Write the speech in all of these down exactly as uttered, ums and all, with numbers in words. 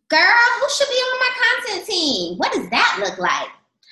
Girl, who should be on my content team? What does that look like?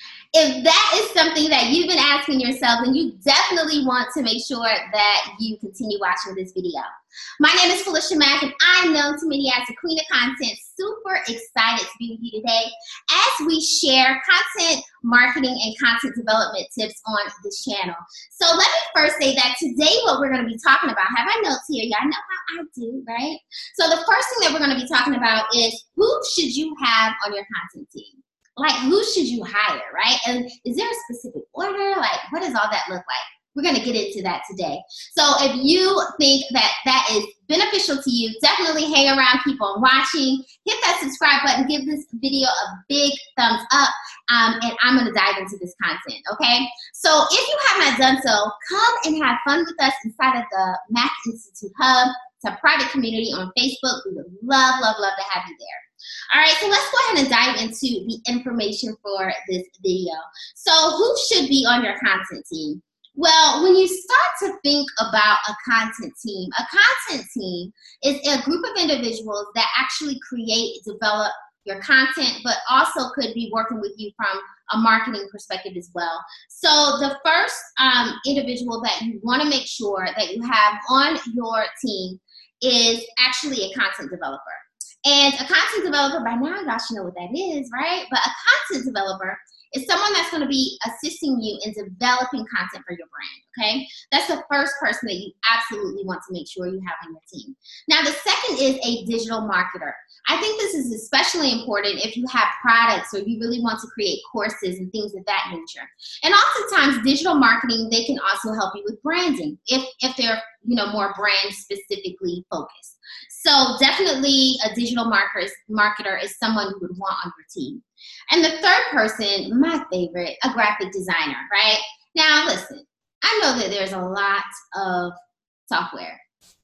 If that is something that you've been asking yourself, then you definitely want to make sure that you continue watching this video. My name is Felicia Mack, and I'm known to many as the Queen of Content. Super excited to be with you today as we share content marketing and content development tips on this channel. So let me first say that today what we're going to be talking about, have I notes here? Y'all know how I do, right? So the first thing that we're going to be talking about is who should you have on your content team? Like, who should you hire, right? And is there a specific order? Like, what does all that look like? We're going to get into that today. So if you think that that is beneficial to you, definitely hang around, keep on watching, hit that subscribe button, give this video a big thumbs up, um, and I'm going to dive into this content, okay? So if you have not done so, come and have fun with us inside of the Mack Institute Hub. It's a private community on Facebook. We would love, love, love to have you there. All right, so let's go ahead and dive into the information for this video. So who should be on your content team? Well, when you start to think about a content team, a content team is a group of individuals that actually create, develop your content, but also could be working with you from a marketing perspective as well. So the first um, individual that you want to make sure that you have on your team is actually a content developer. And a content developer, by now y'all should know what that is, right? But a content developer is someone that's going to be assisting you in developing content for your brand, okay? That's the first person that you absolutely want to make sure you have on your team. Now, the second is a digital marketer. I think this is especially important if you have products or you really want to create courses and things of that nature. And oftentimes, digital marketing, they can also help you with branding if, if they're you know, more brand specifically focused. So definitely a digital marketer, marketer is someone you would want on your team. And the third person, my favorite, a graphic designer, right? Now listen, I know that there's a lot of software,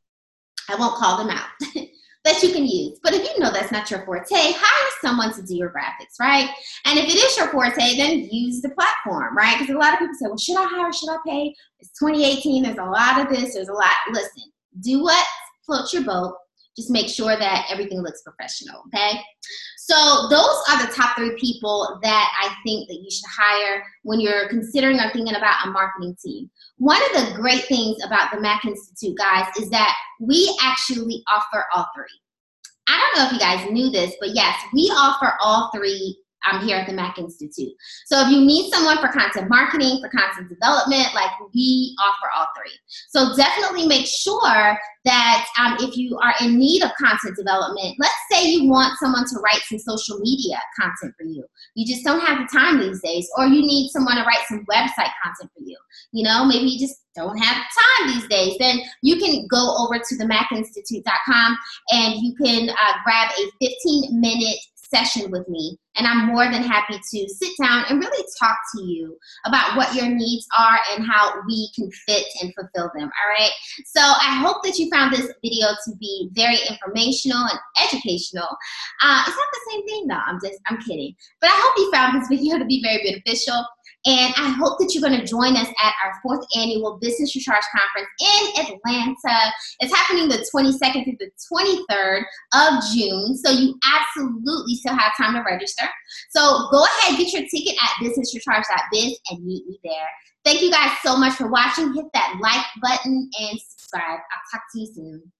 I won't call them out, that you can use. But if you know that's not your forte, hire someone to do your graphics, right? And if it is your forte, then use the platform, right? Because a lot of people say, well, should I hire, should I pay? It's twenty eighteen, there's a lot of this, there's a lot. Listen, do what floats your boat. Just make sure that everything looks professional, okay? So those are the top three people that I think that you should hire when you're considering or thinking about a marketing team. One of the great things about the Mack Institute, guys, is that we actually offer all three. I don't know if you guys knew this, but yes, we offer all three um, here at the Mack Institute. So if you need someone for content marketing, for content development, like we offer all three. So definitely make sure that um, if you are in need of content development, let's say you want someone to write some social media content for you. You just don't have the time these days, or you need someone to write some website content for you. You know, maybe you just don't have time these days. Then you can go over to the mack institute dot com and you can uh, grab a fifteen minute session with me, and I'm more than happy to sit down and really talk to you about what your needs are and how we can fit and fulfill them, all right? So I hope that you found this video to be very informational and educational. Uh, it's not the same thing though, I'm just, I'm kidding. But I hope you found this video to be very beneficial. And I hope that you're going to join us at our fourth annual Business Recharge Conference in Atlanta. It's happening the twenty-second through the twenty-third of June. So you absolutely still have time to register. So go ahead, get your ticket at business recharge dot biz and meet me there. Thank you guys so much for watching. Hit that like button and subscribe. I'll talk to you soon.